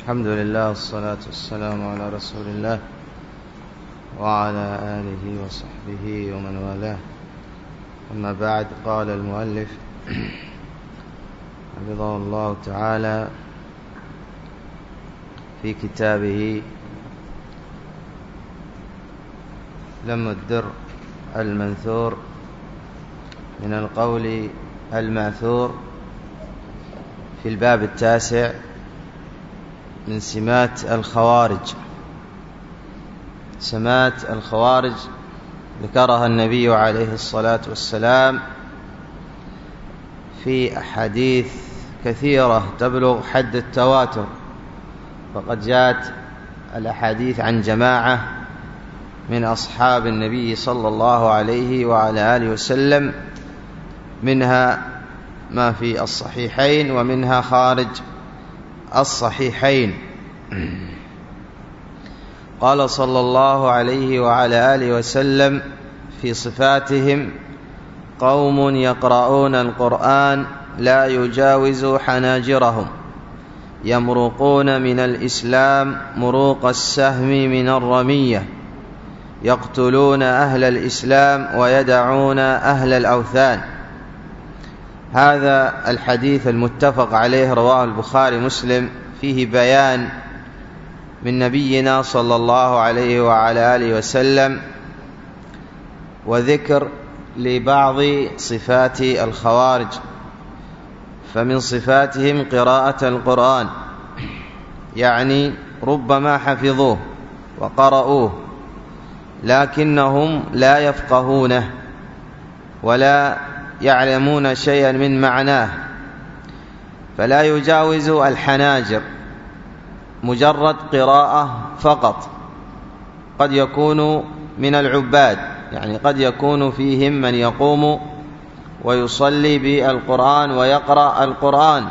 الحمد لله والصلاة والسلام على رسول الله وعلى آله وصحبه ومن والاه. أما بعد، قال المؤلف حفظه الله تعالى في كتابه لم الدر المنثور من القول المأثور في الباب 9 من سمات الخوارج. سمات الخوارج ذكرها النبي عليه الصلاة والسلام في أحاديث كثيرة تبلغ حد التواتر، فقد جاءت الأحاديث عن جماعة من أصحاب النبي صلى الله عليه وعلى آله وسلم، منها ما في الصحيحين ومنها خارج الصحيحين. قال صلى الله عليه وعلى آله وسلم في صفاتهم: قوم يقرؤون القرآن لا يجاوز حناجرهم، يمرقون من الإسلام مروق السهم من الرمية، يقتلون أهل الإسلام ويدعون أهل الأوثان. هذا الحديث المتفق عليه رواه البخاري مسلم، فيه بيان من نبينا صلى الله عليه وعلى آله وسلم وذكر لبعض صفات الخوارج. فمن صفاتهم قراءة القرآن، يعني ربما حفظوه وقرأوه لكنهم لا يفقهونه ولا يعلمون شيئا من معناه، فلا يجاوز الحناجر، مجرد قراءة فقط. قد يكون من العباد، يعني قد يكون فيهم من يقوم ويصلي بالقرآن ويقرأ القرآن،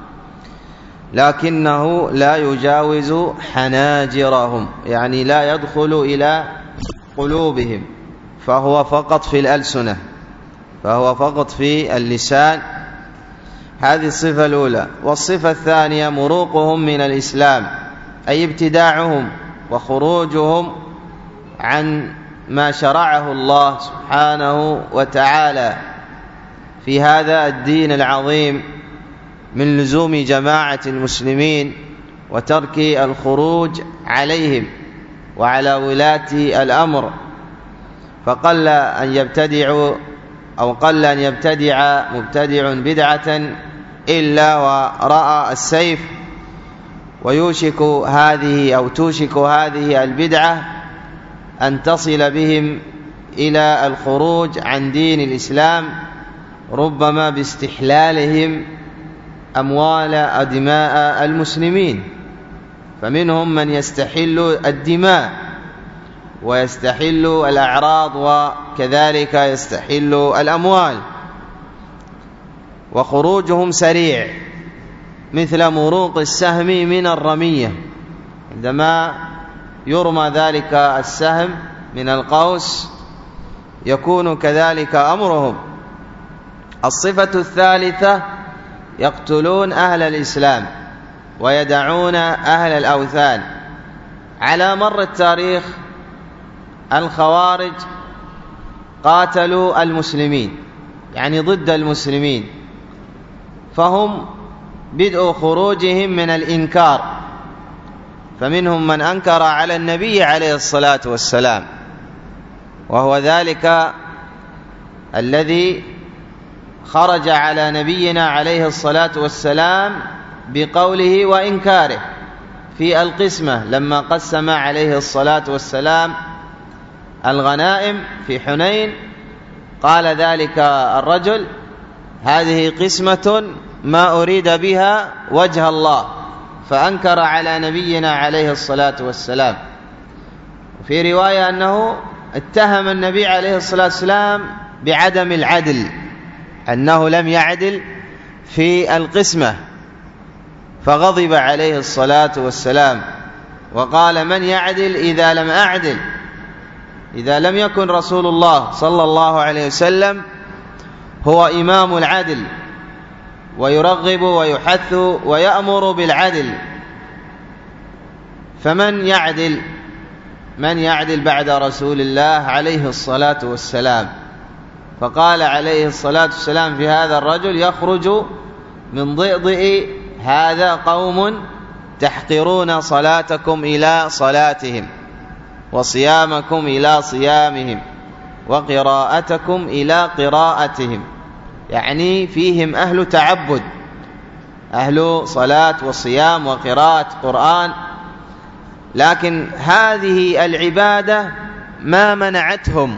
لكنه لا يجاوز حناجرهم، يعني لا يدخل إلى قلوبهم، فهو فقط في الألسنة، فهو فقط في اللسان. هذه الصفة الأولى. والصفة الثانية مروقهم من الإسلام، أي ابتداعهم وخروجهم عن ما شرعه الله سبحانه وتعالى في هذا الدين العظيم من لزوم جماعة المسلمين وترك الخروج عليهم وعلى ولاة الأمر. فقل أن يبتدعوا أو قل أن يبتدع مبتدع بدعة إلا ورأى السيف، ويوشك هذه أو توشك هذه البدعة أن تصل بهم إلى الخروج عن دين الإسلام، ربما باستحلالهم أموال أدماء المسلمين. فمنهم من يستحل الدماء ويستحل الأعراض وكذلك يستحل الأموال، وخروجهم سريع مثل مروق السهم من الرمية، عندما يرمى ذلك السهم من القوس يكون كذلك أمرهم. الصفة الثالثة يقتلون أهل الإسلام ويدعون أهل الأوثان. على مر التاريخ الخوارج قاتلوا المسلمين، يعني ضد المسلمين، فهم بدء خروجهم من الإنكار، فمنهم من أنكر على النبي عليه الصلاة والسلام، وهو ذلك الذي خرج على نبينا عليه الصلاة والسلام بقوله وإنكاره في القسمة لما قسم عليه الصلاة والسلام الغنائم في حنين. قال ذلك الرجل: هذه قسمة ما أريد بها وجه الله، فأنكر على نبينا عليه الصلاة والسلام. وفي رواية أنه اتهم النبي عليه الصلاة والسلام بعدم العدل، أنه لم يعدل في القسمة، فغضب عليه الصلاة والسلام وقال: من يعدل إذا لم أعدل؟ إذا لم يكن رسول الله صلى الله عليه وسلم هو إمام العدل ويرغب ويحث ويأمر بالعدل، فمن يعدل بعد رسول الله عليه الصلاة والسلام؟ فقال عليه الصلاة والسلام في هذا الرجل: يخرج من ضئضئ هذا قوم تحقرون صلاتكم إلى صلاتهم، وصيامكم إلى صيامهم، وقراءتكم إلى قراءتهم. يعني فيهم أهل تعبد، أهل صلاة وصيام وقراءة قرآن، لكن هذه العبادة ما منعتهم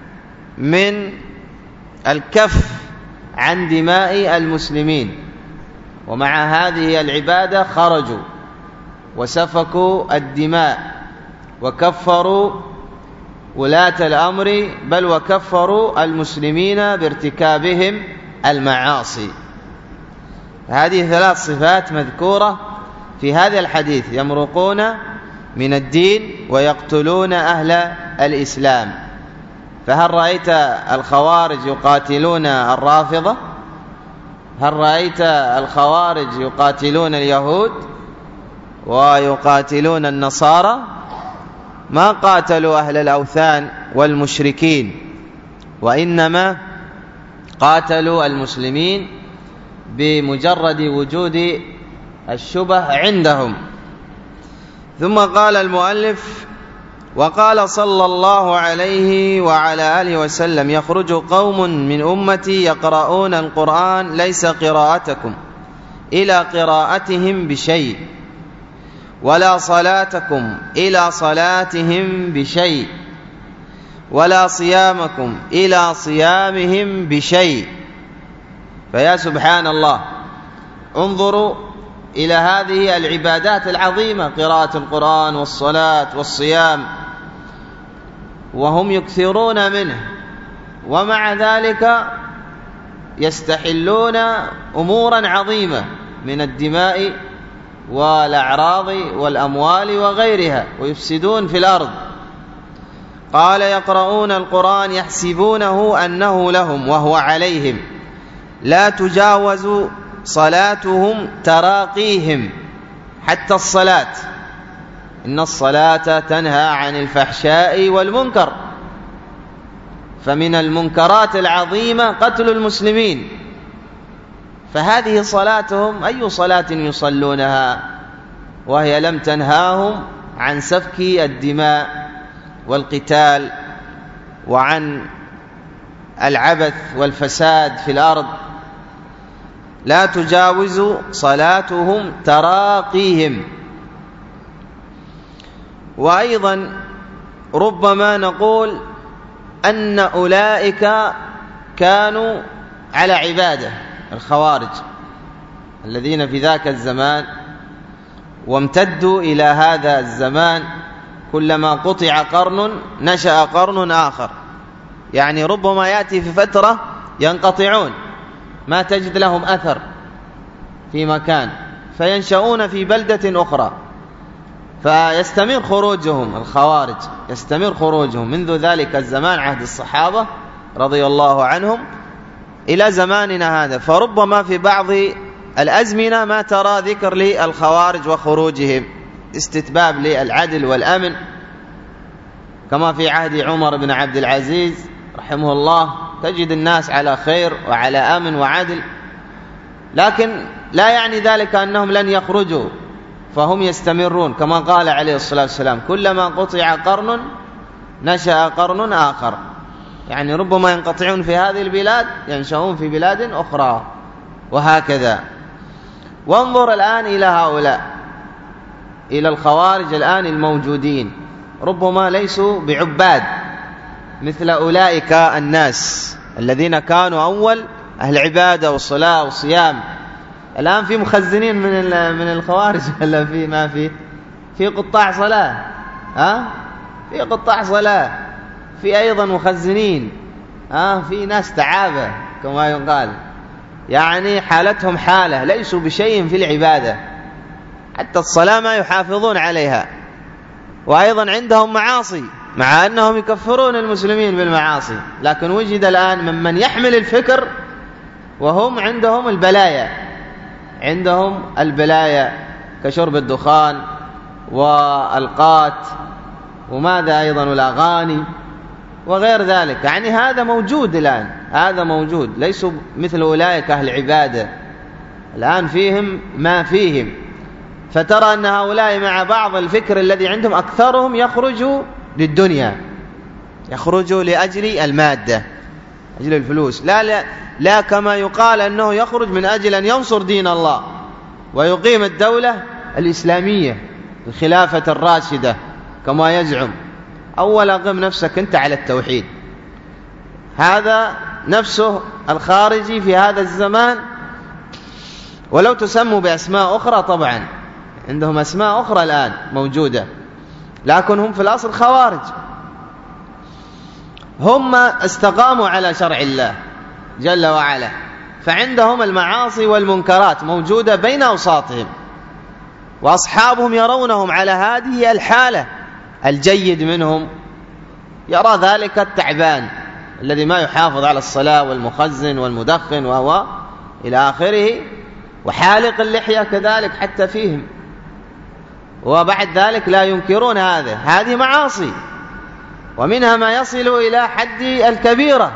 من الكف عن دماء المسلمين، ومع هذه العبادة خرجوا وسفكوا الدماء وكفروا ولاة الأمر، بل وكفروا المسلمين بارتكابهم المعاصي. هذه 3 صفات مذكورة في هذا الحديث: يمرقون من الدين ويقتلون أهل الإسلام. فهل رأيت الخوارج يقاتلون الرافضة؟ هل رأيت الخوارج يقاتلون اليهود ويقاتلون النصارى؟ ما قاتلوا أهل الأوثان والمشركين، وإنما قاتلوا المسلمين بمجرد وجود الشبه عندهم. ثم قال المؤلف: وقال صلى الله عليه وعلى آله وسلم: يخرج قوم من أمتي يقرؤون القرآن ليس قراءتكم إلى قراءتهم بشيء، ولا صلاتكم إلى صلاتهم بشيء، ولا صيامكم إلى صيامهم بشيء. فيا سبحان الله، انظروا إلى هذه العبادات العظيمة، قراءة القرآن والصلاة والصيام، وهم يكثرون منه، ومع ذلك يستحلون أمورا عظيمة من الدماء والأعراض والأموال وغيرها، ويفسدون في الأرض. قال: يقرؤون القرآن يحسبونه أنه لهم وهو عليهم، لا تجاوز صلاتهم تراقيهم. حتى الصلاة، إن الصلاة تنهى عن الفحشاء والمنكر، فمن المنكرات العظيمة قتل المسلمين. فهذه صلاتهم أي صلاة يصلونها وهي لم تنهاهم عن سفك الدماء والقتال وعن العبث والفساد في الأرض؟ لا تجاوز صلاتهم تراقيهم. وأيضا ربما نقول أن أولئك كانوا على عبادة، الخوارج الذين في ذاك الزمان وامتدوا إلى هذا الزمان، كلما قطع قرن نشأ قرن آخر. يعني ربما يأتي في فترة ينقطعون، ما تجد لهم أثر في مكان، فينشؤون في بلدة أخرى، فيستمر خروجهم. الخوارج يستمر خروجهم منذ ذلك الزمان، عهد الصحابة رضي الله عنهم، إلى زماننا هذا. فربما في بعض الأزمنة ما ترى ذكر للخوارج وخروجهم، استتباب للعدل والأمن، كما في عهد عمر بن عبد العزيز رحمه الله، تجد الناس على خير وعلى أمن وعدل، لكن لا يعني ذلك أنهم لن يخرجوا، فهم يستمرون، كما قال عليه الصلاة والسلام: كلما قطع قرن نشأ قرن آخر. يعني ربما ينقطعون في هذه البلاد ينشؤون في بلاد أخرى، وهكذا. وانظر الآن إلى هؤلاء، إلى الخوارج الآن الموجودين، ربما ليسوا بعباد مثل أولئك الناس الذين كانوا أول أهل عبادة والصلاة والصيام. الآن في مخزنين من الخوارج، ولا في ما في قطاع صلاة، في قطاع صلاة، في أيضا مخزنين، في ناس تعابة كما يقال، يعني حالتهم حالة، ليسوا بشيء في العبادة، حتى الصلاة ما يحافظون عليها. وأيضا عندهم معاصي، مع أنهم يكفرون المسلمين بالمعاصي، لكن وجد الآن ممن يحمل الفكر وهم عندهم البلايا كشرب الدخان والقات وماذا أيضا والأغاني وغير ذلك. يعني هذا موجود الآن، هذا موجود، ليسوا مثل أولئك أهل العبادة، الآن فيهم ما فيهم. فترى أن هؤلاء مع بعض الفكر الذي عندهم أكثرهم يخرجوا للدنيا، يخرجوا لأجل المادة، أجل الفلوس، لا كما يقال أنه يخرج من أجل أن ينصر دين الله ويقيم الدولة الإسلامية الخلافة الراشدة كما يزعم. أولا قم نفسك أنت على التوحيد. هذا نفسه الخارجي في هذا الزمان، ولو تسموا بأسماء أخرى، طبعا عندهم أسماء أخرى الآن موجودة، لكن هم في الأصل خوارج. هم استقاموا على شرع الله جل وعلا، فعندهم المعاصي والمنكرات موجودة بين أوساطهم، وأصحابهم يرونهم على هذه الحالة. الجيد منهم يرى ذلك التعبان الذي ما يحافظ على الصلاة والمخزن والمدخن وهو إلى آخره، وحالق اللحية كذلك حتى فيهم، وبعد ذلك لا ينكرون هذه معاصي، ومنها ما يصل إلى حد الكبيرة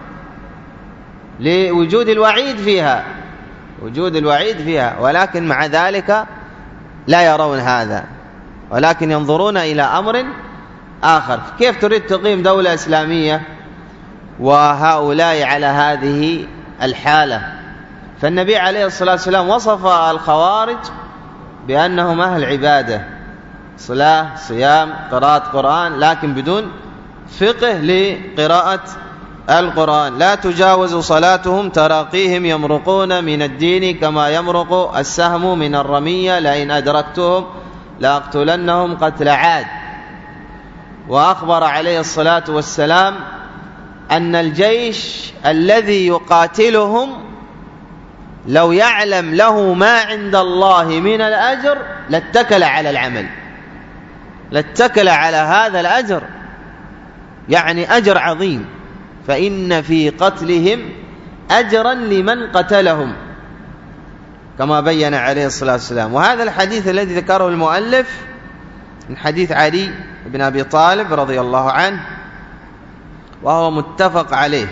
لوجود الوعيد فيها، وجود الوعيد فيها، ولكن مع ذلك لا يرون هذا، ولكن ينظرون إلى أمر آخر. كيف تريد تقيم دولة إسلامية وهؤلاء على هذه الحالة؟ فالنبي عليه الصلاة والسلام وصف الخوارج بأنهم أهل عبادة، صلاة، صيام، قراءة قرآن، لكن بدون فقه لقراءة القرآن. لا تجاوز صلاتهم تراقيهم يمرقون من الدين كما يمرق السهم من الرمية، لئن أدركتهم لأقتلنهم قتل عاد. وأخبر عليه الصلاة والسلام أن الجيش الذي يقاتلهم لو يعلم له ما عند الله من الأجر لاتكل على العمل، لاتكل على هذا الأجر، يعني أجر عظيم. فإن في قتلهم أجرا لمن قتلهم، كما بين عليه الصلاة والسلام. وهذا الحديث الذي ذكره المؤلف من حديث علي بن أبي طالب رضي الله عنه، وهو متفق عليه،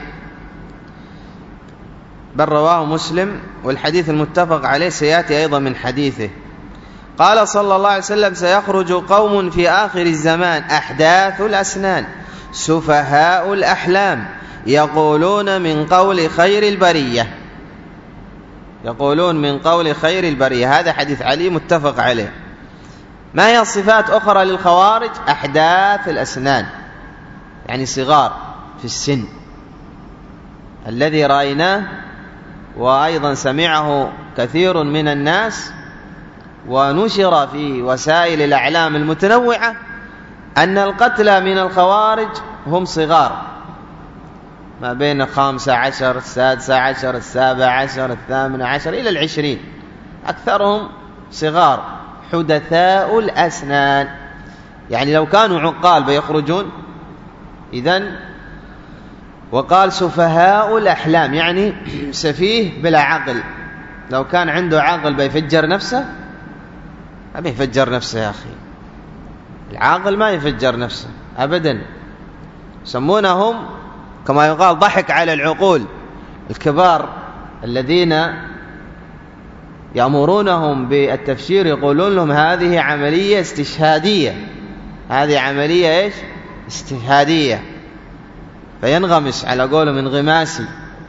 بل رواه مسلم، والحديث المتفق عليه سيأتي أيضا من حديثه. قال صلى الله عليه وسلم: سيخرج قوم في آخر الزمان أحداث الأسنان سفهاء الأحلام يقولون من قول خير البرية، يقولون من قول خير البرية. هذا حديث علي متفق عليه. ما هي الصفات أخرى للخوارج؟ أحداث الأسنان، يعني صغار في السن، الذي رأيناه وأيضا سمعه كثير من الناس ونشر في وسائل الأعلام المتنوعة أن القتلى من الخوارج هم صغار، ما بين 15 16 17 18 إلى 20، أكثرهم صغار حدثاء الأسنان. يعني لو كانوا عقال بيخرجون إذن. وقال سفهاء الأحلام، يعني سفيه بلا عقل. لو كان عنده عقل بيفجر نفسه؟ ما بيفجر نفسه يا أخي، العاقل ما يفجر نفسه أبدا. يسمونهم كما يقال ضحك على العقول. الكبار الذين يأمرونهم بالتفسير يقولون لهم هذه عملية استشهادية، هذه عملية إيش؟ استشهادية. فينغمس على قوله من غماسي،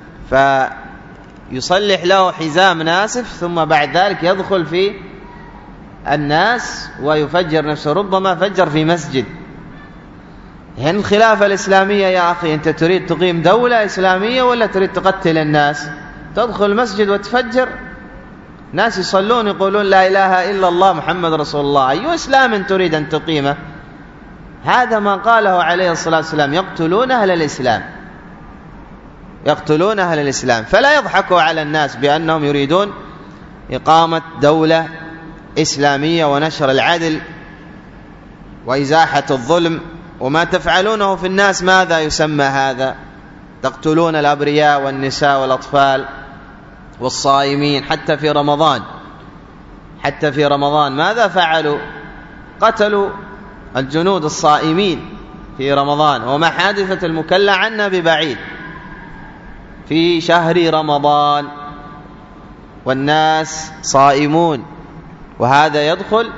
فيصلح له حزام ناسف، ثم بعد ذلك يدخل في الناس ويفجر نفسه. ربما فجر في مسجد. يعني الخلافة الإسلامية يا أخي، أنت تريد تقيم دولة إسلامية ولا تريد تقتل الناس؟ تدخل المسجد وتفجر ناس يصلون يقولون لا إله إلا الله محمد رسول الله. أي إسلام تريد أن تقيمه؟ هذا ما قاله عليه الصلاة والسلام: يقتلون أهل الإسلام، يقتلون أهل الإسلام. فلا يضحكوا على الناس بأنهم يريدون إقامة دولة إسلامية ونشر العدل وإزاحة الظلم. وما تفعلونه في الناس ماذا يسمى هذا؟ تقتلون الأبرياء والنساء والأطفال والصائمين. حتى في رمضان، حتى في رمضان ماذا فعلوا؟ قتلوا الجنود الصائمين في رمضان، وما حادثة المكلا عنا ببعيد، في شهر رمضان والناس صائمون، وهذا يدخل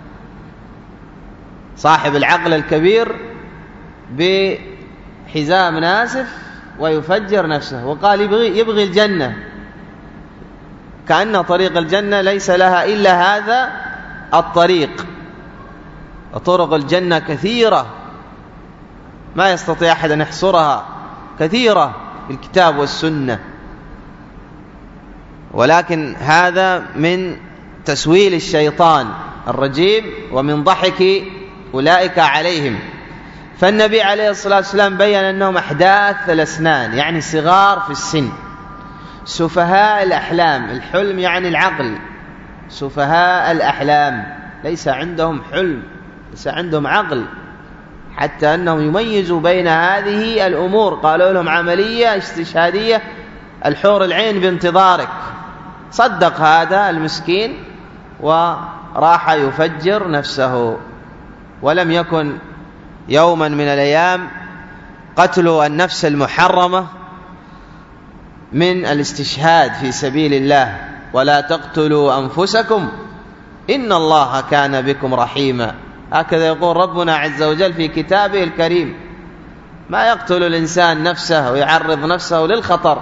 صاحب العقل الكبير بحزام ناسف ويفجر نفسه، وقال يبغي الجنة، كأن طريق الجنة ليس لها إلا هذا الطريق. وطرق الجنة كثيرة ما يستطيع أحد أن يحصرها، كثيرة في الكتاب والسنة، ولكن هذا من تسويل الشيطان الرجيم ومن ضحك أولئك عليهم. فالنبي عليه الصلاة والسلام بيّن أنهم أحداث الأسنان، يعني صغار في السن، سفهاء الأحلام، الحلم يعني العقل، سفهاء الأحلام ليس عندهم حلم، ليس عندهم عقل، حتى أنهم يميزوا بين هذه الأمور. قالوا لهم عملية استشهادية، الحور العين بانتظارك. صدق هذا المسكين وراح يفجر نفسه. ولم يكن يوما من الأيام قتل النفس المحرمة من الاستشهاد في سبيل الله. ولا تقتلوا أنفسكم إن الله كان بكم رحيما، هكذا يقول ربنا عز وجل في كتابه الكريم. ما يقتل الإنسان نفسه ويعرض نفسه للخطر.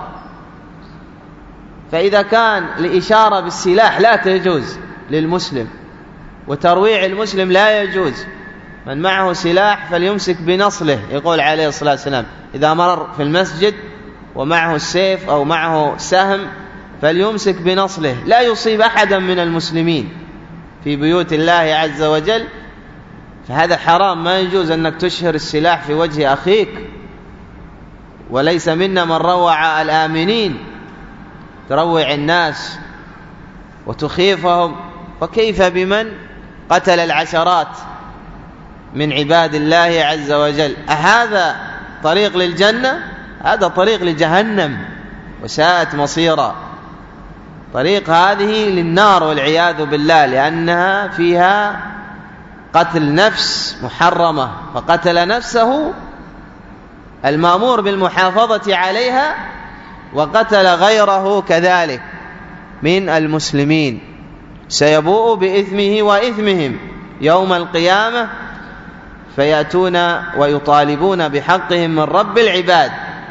فإذا كان الإشارة بالسلاح لا تجوز للمسلم، وترويع المسلم لا يجوز، من معه سلاح فليمسك بنصله، يقول عليه الصلاة والسلام إذا مر في المسجد ومعه السيف أو معه سهم فليمسك بنصله، لا يصيب أحدا من المسلمين في بيوت الله عز وجل. فهذا حرام، ما يجوز أنك تشهر السلاح في وجه أخيك. وليس منا من روع الآمنين، تروع الناس وتخيفهم، فكيف بمن قتل العشرات من عباد الله عز وجل؟ أهذا طريق للجنة؟ هذا طريق لجهنم وساءت مصيرا. طريق هذه للنار والعياذ بالله، لأنها فيها قتل نفس محرمة، فقتل نفسه المأمور بالمحافظة عليها، وقتل غيره كذلك من المسلمين، سيبوء بإثمه وإثمهم يوم القيامة، فيأتون ويطالبون بحقهم من رب العباد.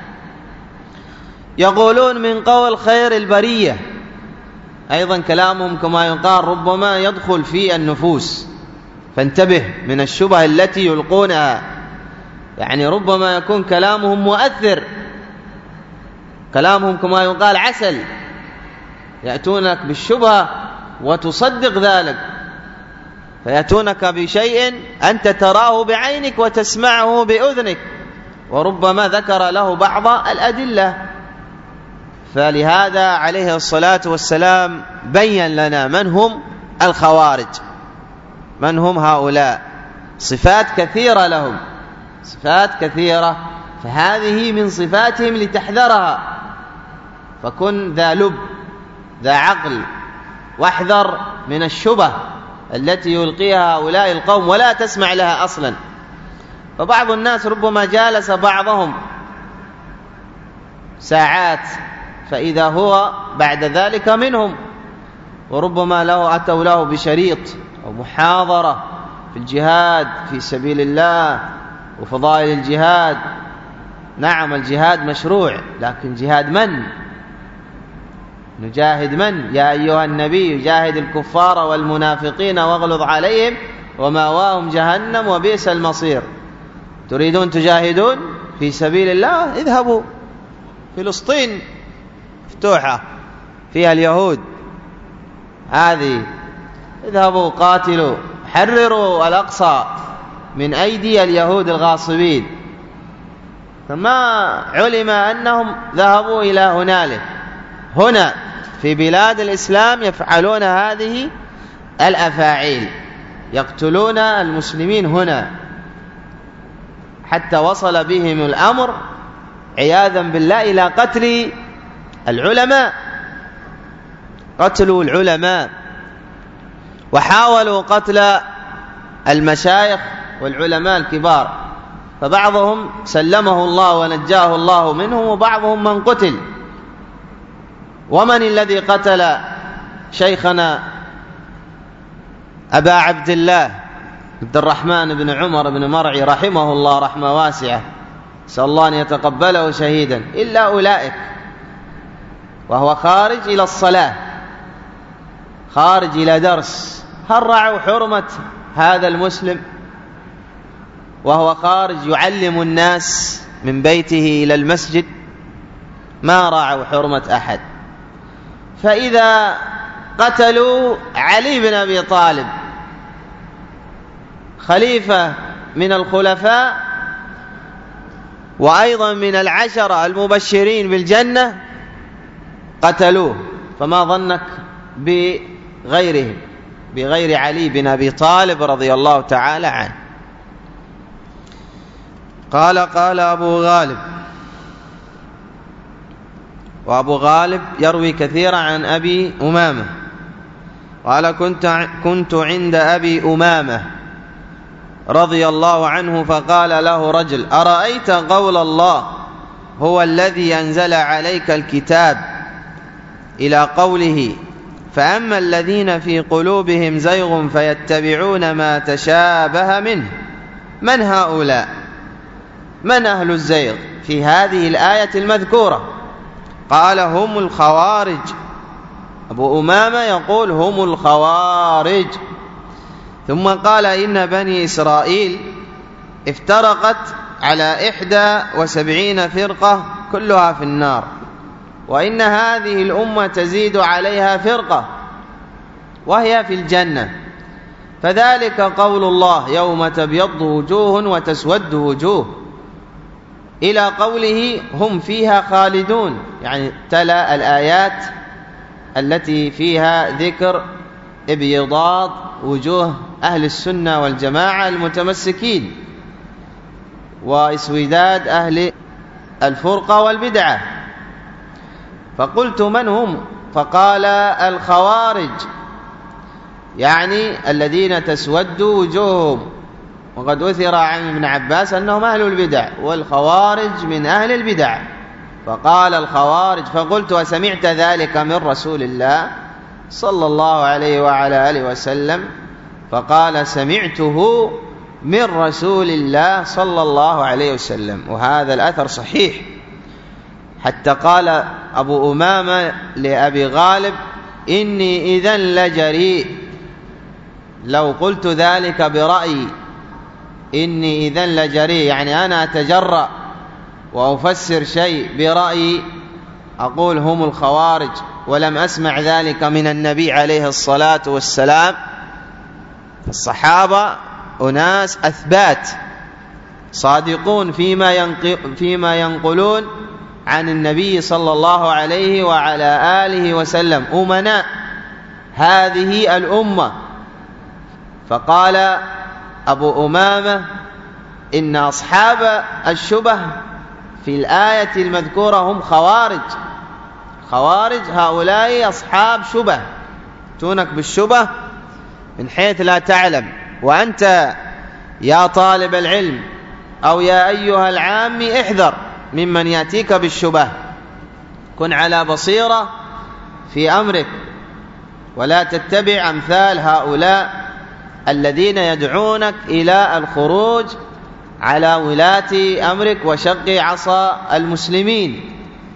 يقولون من قول خير البرية، أيضا كلامهم كما يقال ربما يدخل في النفوس، فانتبه من الشبه التي يلقونها. يعني ربما يكون كلامهم مؤثر، كلامهم كما يقال عسل، يأتونك بالشبهة وتصدق ذلك، فيأتونك بشيء أنت تراه بعينك وتسمعه بأذنك، وربما ذكر له بعض الأدلة. فلهذا عليه الصلاة والسلام بين لنا من هم الخوارج، من هم هؤلاء. صفات كثيرة لهم، صفات كثيرة، فهذه من صفاتهم لتحذرها. فكن ذا لب ذا عقل، واحذر من الشبه التي يلقيها هؤلاء القوم ولا تسمع لها أصلا. فبعض الناس ربما جالس بعضهم ساعات فإذا هو بعد ذلك منهم، وربما أتوا له بشريط أو محاضرة في الجهاد في سبيل الله وفضائل الجهاد. نعم الجهاد مشروع، لكن جهاد من؟ نجاهد من؟ يا أيها النبي جاهد الكفار والمنافقين واغلظ عليهم ومأواهم جهنم وبئس المصير. تريدون تجاهدون في سبيل الله؟ اذهبوا، فلسطين مفتوحة فيها اليهود، هذه اذهبوا قاتلوا، حرروا الأقصى من أيدي اليهود الغاصبين. فما علم أنهم ذهبوا إلى هنالك. هنا في بلاد الإسلام يفعلون هذه الأفاعيل، يقتلون المسلمين هنا، حتى وصل بهم الأمر عياذا بالله إلى قتل العلماء، قتلوا العلماء، وحاولوا قتل المشايخ والعلماء الكبار، فبعضهم سلمه الله ونجاه الله منهم، وبعضهم من قتل. ومن الذي قتل شيخنا أبا عبد الله عبد الرحمن بن عمر بن مرعي رحمه الله رحمة واسعة، نسأل الله أن يتقبله شهيدا، إلا أولئك، وهو خارج إلى الصلاة، خارج إلى درس. هل رعوا حرمة هذا المسلم وهو خارج يعلم الناس من بيته إلى المسجد؟ ما رعوا حرمة أحد. فإذا قتلوا علي بن أبي طالب خليفة من الخلفاء وأيضا من العشرة المبشرين بالجنة، قتلوه، فما ظنك بغيرهم، بغير علي بن أبي طالب رضي الله تعالى عنه. قال أبو غالب، وأبو غالب يروي كثيرا عن أبي أمامة، قال كنت عند أبي أمامة رضي الله عنه فقال له رجل: أرأيت قول الله هو الذي أنزل عليك الكتاب إلى قوله فأما الذين في قلوبهم زيغ فيتبعون ما تشابه منه، من هؤلاء؟ من أهل الزيغ في هذه الآية المذكورة؟ قال: هم الخوارج. أبو أمامة يقول: هم الخوارج. ثم قال: إن بني إسرائيل افترقت على 71 فرقة كلها في النار، وإن هذه الأمة تزيد عليها فرقة وهي في الجنة، فذلك قول الله يوم تبيض وجوه وتسود وجوه، إلى قوله هم فيها خالدون، يعني تلا الآيات التي فيها ذكر ابيضاض وجوه أهل السنة والجماعة المتمسكين وإسوداد أهل الفرقة والبدعة. فقلت: من هم؟ فقال: الخوارج، يعني الذين تسود وجوههم، وقد أثر عن ابن عباس أنهم أهل البدع، والخوارج من أهل البدع. فقال: الخوارج. فقلت: وسمعت ذلك من رسول الله صلى الله عليه وعلى آله وسلم؟ فقال: سمعته من رسول الله صلى الله عليه وسلم. وهذا الأثر صحيح، حتى قال أبو أمامة لأبي غالب: إني إذن لجريء، لو قلت ذلك برأيي، إني إذن لجريء، يعني أنا أتجرأ وأفسر شيء برأيي، أقول هم الخوارج، ولم أسمع ذلك من النبي عليه الصلاة والسلام. الصحابة أناس أثبات صادقون فيما ينقلون عن النبي صلى الله عليه وعلى آله وسلم، أمناء هذه الأمة. فقال أبو أمامة: إن أصحاب الشبه في الآية المذكورة هم خوارج. خوارج هؤلاء أصحاب شبه، تونك بالشبه من حيث لا تعلم. وأنت يا طالب العلم أو يا أيها العام احذر ممن يأتيك بالشبه، كن على بصيرة في أمرك، ولا تتبع أمثال هؤلاء الذين يدعونك إلى الخروج على ولاة أمرك وشق عصا المسلمين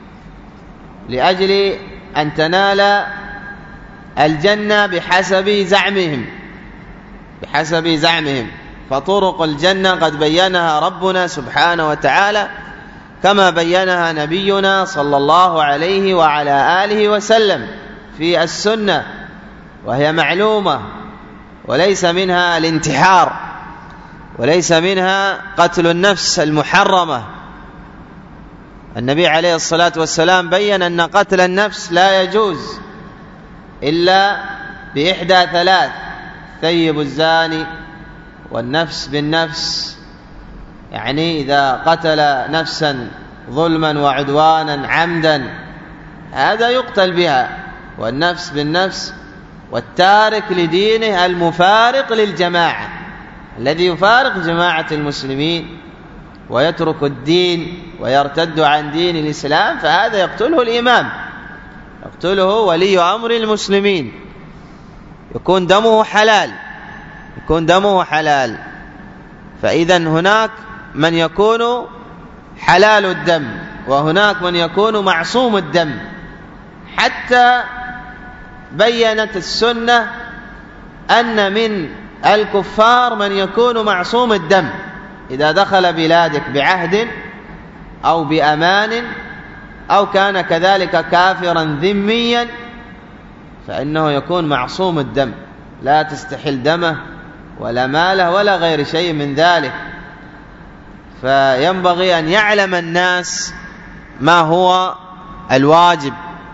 لأجل أن تنال الجنة بحسب زعمهم. فطرق الجنة قد بينها ربنا سبحانه وتعالى كما بينها نبينا صلى الله عليه وعلى آله وسلم في السنة، وهي معلومة، وليس منها الانتحار، وليس منها قتل النفس المحرمة. النبي عليه الصلاة والسلام بيّن أن قتل النفس لا يجوز إلا بإحدى ثلاث: ثيب الزاني، والنفس بالنفس، يعني إذا قتل نفسا ظلما وعدوانا عمدا هذا يقتل بها، والنفس بالنفس، والتارك لدينه المفارق للجماعة، الذي يفارق جماعة المسلمين ويترك الدين ويرتد عن دين الإسلام فهذا يقتله الإمام، يقتله ولي أمر المسلمين، يكون دمه حلال، يكون دمه حلال. فإذا هناك من يكون حلال الدم وهناك من يكون معصوم الدم، حتى بينت السنة أن من الكفار من يكون معصوم الدم إذا دخل بلادك بعهد أو بأمان أو كان كذلك كافرا ذميا فإنه يكون معصوم الدم، لا تستحل دمه ولا ماله ولا غير شيء من ذلك. فينبغي أن يعلم الناس ما هو الواجب،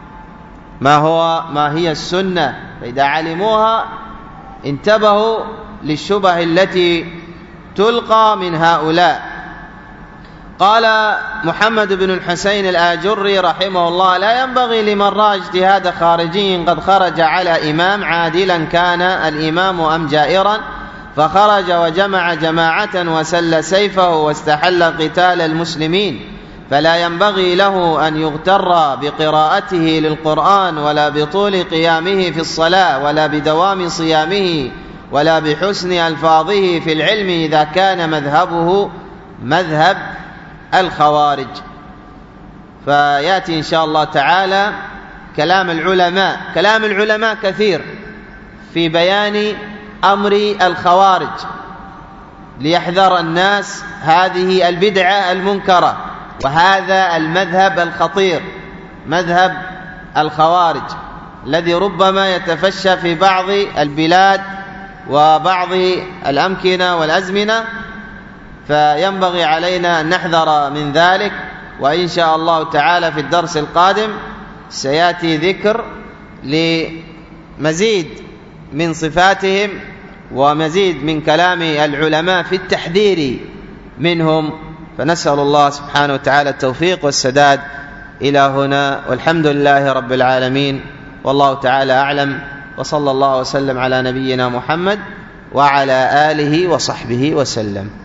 ما هي السنة، فإذا علموها انتبهوا للشبه التي تلقى من هؤلاء. قال محمد بن الحسين الآجري رحمه الله: لا ينبغي لمن رأى اجتهاد خارجي قد خرج على إمام عادلا كان الإمام أم جائرا فخرج وجمع جماعة وسل سيفه واستحل قتال المسلمين، فلا ينبغي له أن يغتر بقراءته للقرآن ولا بطول قيامه في الصلاة ولا بدوام صيامه ولا بحسن ألفاظه في العلم إذا كان مذهبه مذهب الخوارج. فيأتي إن شاء الله تعالى كلام العلماء. كلام العلماء كثير في بيان أمر الخوارج ليحذر الناس هذه البدعة المنكرة وهذا المذهب الخطير، مذهب الخوارج الذي ربما يتفشى في بعض البلاد وبعض الأمكنة والأزمنة، فينبغي علينا أن نحذر من ذلك. وإن شاء الله تعالى في الدرس القادم سيأتي ذكر لمزيد من صفاتهم ومزيد من كلام العلماء في التحذير منهم. فنسأل الله سبحانه وتعالى التوفيق والسداد إلى هنا، والحمد لله رب العالمين، والله تعالى أعلم، وصلى الله وسلم على نبينا محمد وعلى آله وصحبه وسلم.